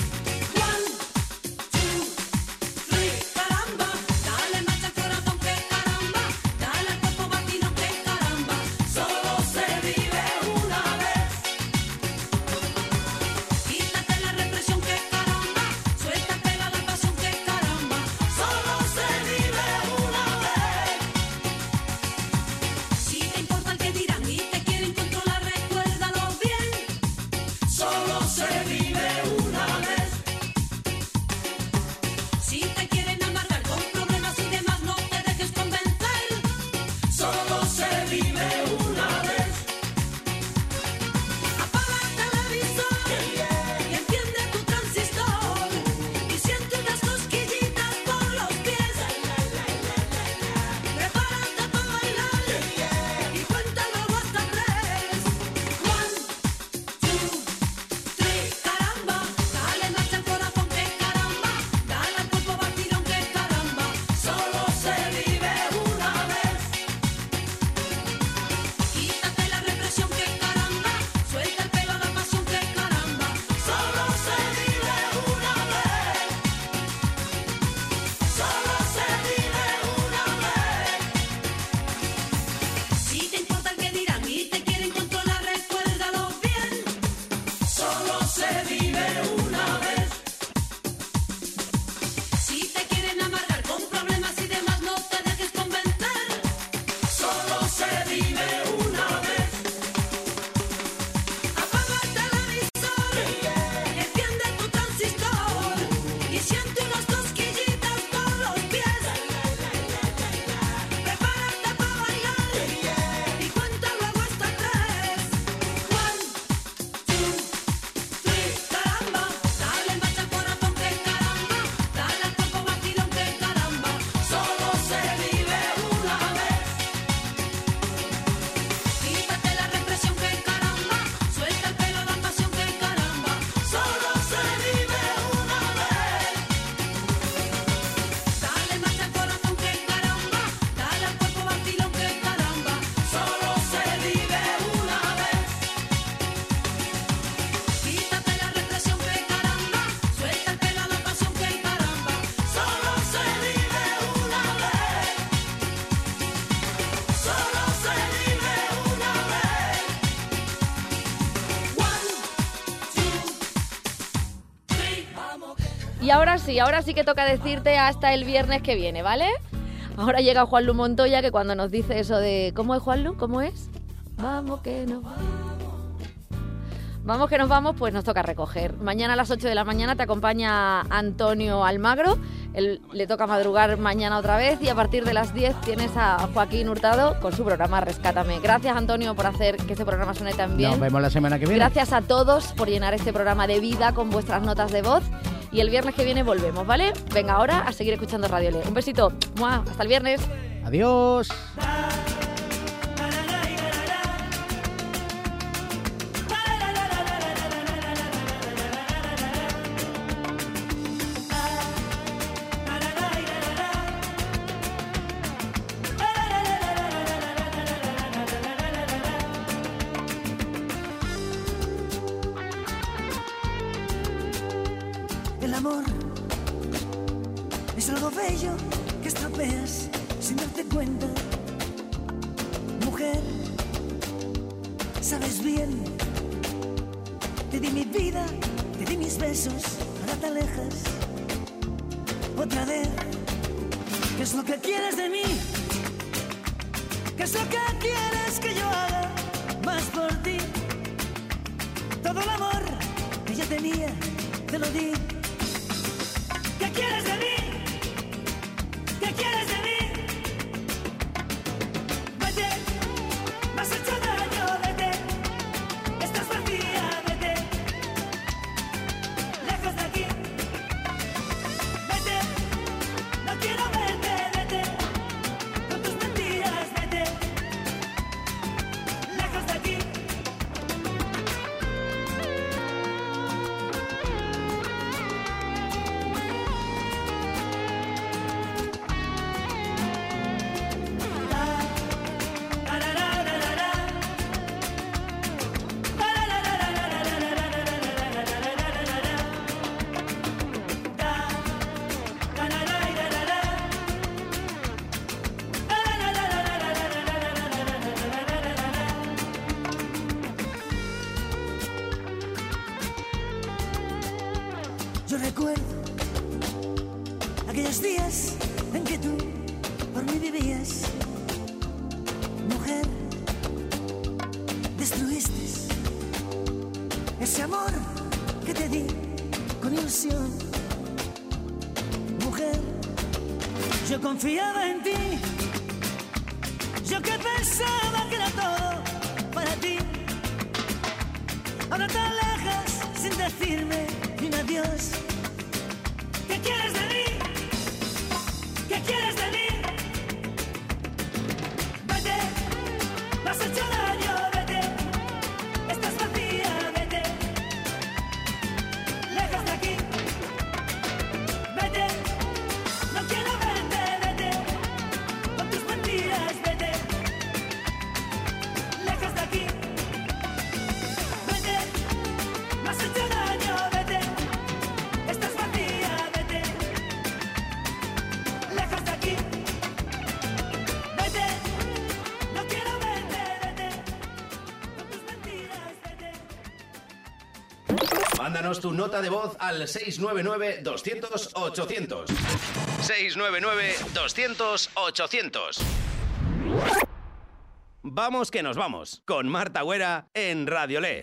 [SPEAKER 2] Y ahora sí que toca decirte hasta el viernes que viene, ¿vale? Ahora llega Juanlu Montoya, que cuando nos dice eso de... ¿Cómo es, Juanlu? ¿Cómo es? Vamos que nos vamos. Vamos que nos vamos, pues nos toca recoger. Mañana a las 8 de la mañana te acompaña Antonio Almagro. Él le toca madrugar mañana otra vez y a partir de las 10 tienes a Joaquín Hurtado con su programa Rescátame. Gracias, Antonio, por hacer que este programa suene tan bien.
[SPEAKER 3] Nos vemos la semana que viene.
[SPEAKER 2] Gracias a todos por llenar este programa de vida con vuestras notas de voz. Y el viernes que viene volvemos, ¿vale? Venga, ahora a seguir escuchando Radio Le. Un besito. ¡Mua! Hasta el viernes.
[SPEAKER 3] Adiós.
[SPEAKER 8] El amor es algo bello que estropeas sin darte cuenta. Mujer, sabes bien, te di mi vida, te di mis besos, ahora te alejas. Otra vez, ¿qué es lo que quieres de mí? ¿Qué es lo que quieres que yo haga más por ti? Todo el amor que ya tenía, te lo di. ¿Qué quieres de mí? ¿Qué quieres de mí? Vete, me has hecho daño, vete. Estás vacía, vete. Lejos de aquí. Vete, no quiero verte, vete. Con tus mentiras, vete. Lejos de aquí. Yo recuerdo aquellos días en que tú por mí vivías. Mujer, destruiste ese amor que te di con ilusión. Mujer, yo confiaba en ti. Yo que pensaba que era todo para ti. Ahora te alejas sin decirme ni un adiós. ¿Qué quieres de mí? ¿Qué quieres de mí? Vete, me has hecho daño, vete. Estás vacía, vete. Lejos de aquí. Vete, no quiero verte, vete. Con tus mentiras, vete. Lejos de aquí. Vete, me has hecho daño, vete. Estás vacía, vete. Lejos de aquí. Vete, no quiero verte, vete. Con tus mentiras, vete.
[SPEAKER 1] Mándanos tu nota de voz al 699-200-800. 699-200-800. Vamos que nos vamos, con Marta Güera en Radio Le.